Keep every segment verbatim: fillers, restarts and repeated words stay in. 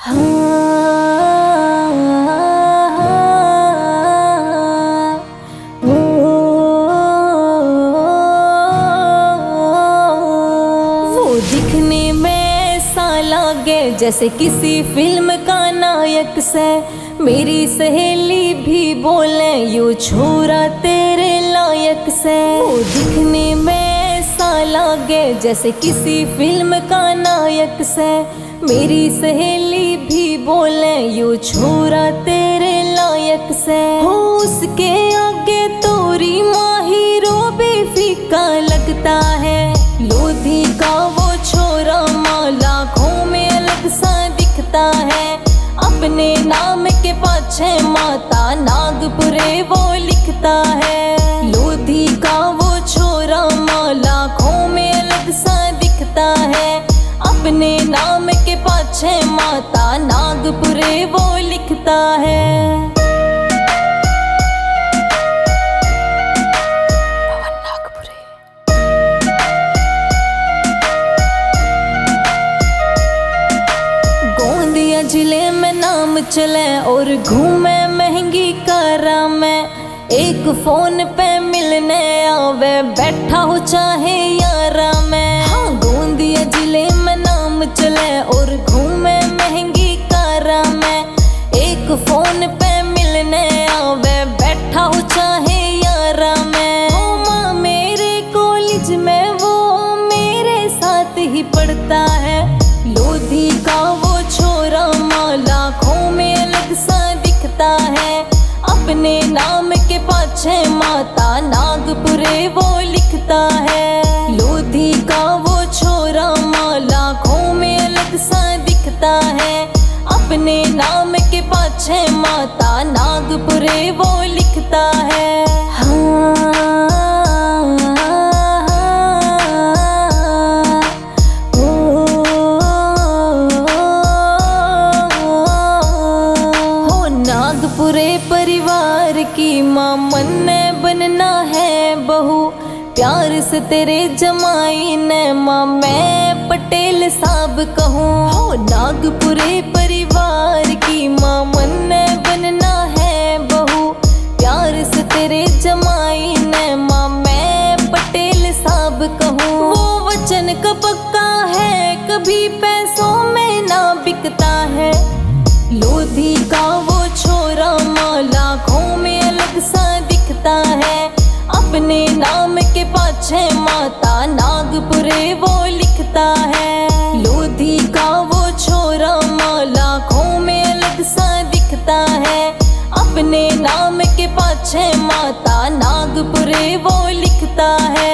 वो दिखने में ऐसा लागे जैसे किसी फिल्म का नायक से, मेरी सहेली भी बोले यू छोरा तेरे लायक से। वो दिखने में ऐसा लागे जैसे किसी फिल्म का नायक से, मेरी सहेली भी बोले यू छोरा तेरे लायक से। हो उसके आगे तोरी माहिरो भी फीका लगता है, लोधी का वो छोरा माँ लाखों में अलग सा दिखता है। अपने नाम के पाछे माता नागपुरे वो लिखता है, लोधी का वो छोरा माँ लाखों में अलग सा दिखता है। अपने नाम के पाछे माता नागपुरे वो लिखता है। गोंदिया जिले में नाम चले और घूमे महंगी कारा में, एक फोन पे मिलने आवे बैठा हो चाहे यारा में। हाँ, गोंदिया जिले में नाम चले और घूमे महंगी कारा में, एक फोन पे मिलने आवे बैठा हो चाहे यारा में। ओ माँ मेरे कॉलेज में वो मेरे साथ ही पढ़ता है, लोधी का वो छोरा माँ लाखों में अलग सा दिखता है। अपने नाम के पाछे माता नागपुरे वो लिखता है, लोधी का वो छोरा माँ लाखों में अलग सा दिखता है। अपने नाम के पाछे माता नागपुरे वो लिखता है। नागपुरे परिवार की माँ मन्ने बनना है बहू, प्यार से तेरे जमाई ने माँ मैं पटेल साहब कहूँ। हो नागपुरे परिवार की माँ मन्ने बनना है बहू, प्यार से तेरे जमाई ने माँ मैं पटेल साहब कहूँ। वो वचन का पक्का है कभी पैसों में ना बिकता है, लोधी का वो छोरा माँ लाखों में अलग सा दिखता है। अपने नाम के पाछे माता नागपुरे वो लिखता है, लोधी का वो छोरा माँ लाखों में अलग सा दिखता है। अपने नाम के पाछे माता नागपुरे वो लिखता है।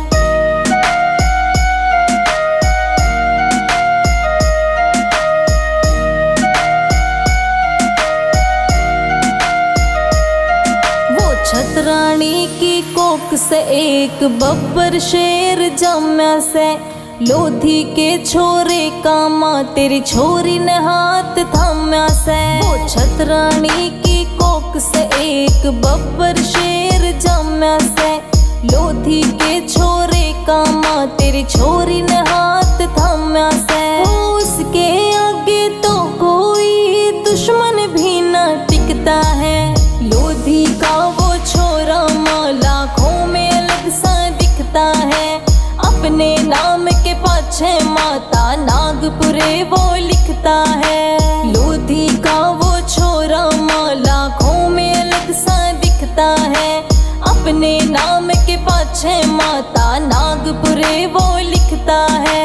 छतरानी की कोक से एक बब्बर शेर जम्या से, लोधी के छोरे का माँ तेरी छोरी ने हाथ थाम्या से। वो छतरानी की कोक से एक बब्बर शेर जम्या से, लोधी के छोरे का माँ तेरी छोरी ने हाथ थाम्या से। उसके आगे तो कोई दुश्मन भी ना टिकता है, लोधी का वो छोरा माँ लाखों में अलग सा दिखता है। अपने नाम के पाछे माता नागपुरे वो लिखता है, लोधी का वो छोरा माँ लाखों में अलग सा दिखता है। अपने नाम के पाछे माता नागपुरे वो लिखता है।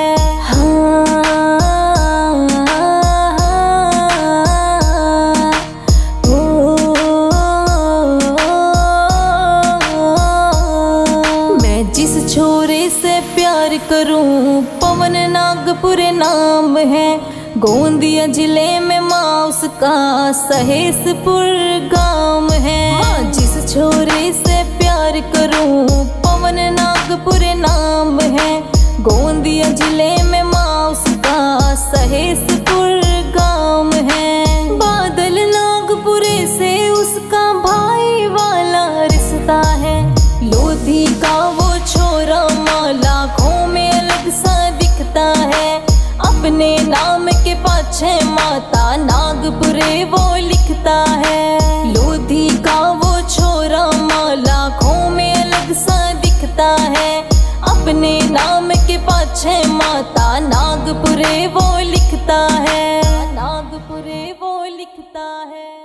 छोरे से प्यार करूं पवन नागपुरे नाम है, गोंदिया जिले में माँ उसका सहेसपुर गांव है। हाँ, जिस छोरे से प्यार करूं पवन नागपुरे नाम है, गोंदिया जिले में माँ उसका सहेसपुर गांव है। बादल नागपुरे से उसका भाई वाला रिश्ता है, लोधी का वो छोरा माँ लाखों में अलग सा दिखता है। अपने नाम के पाछे माँ माता नागपुरे वो लिखता है। लोधी का वो छोरा माँ लाखों में अलग सा दिखता है। अपने नाम के पाछे माता नागपुरे वो लिखता है, नागपुरे वो लिखता है।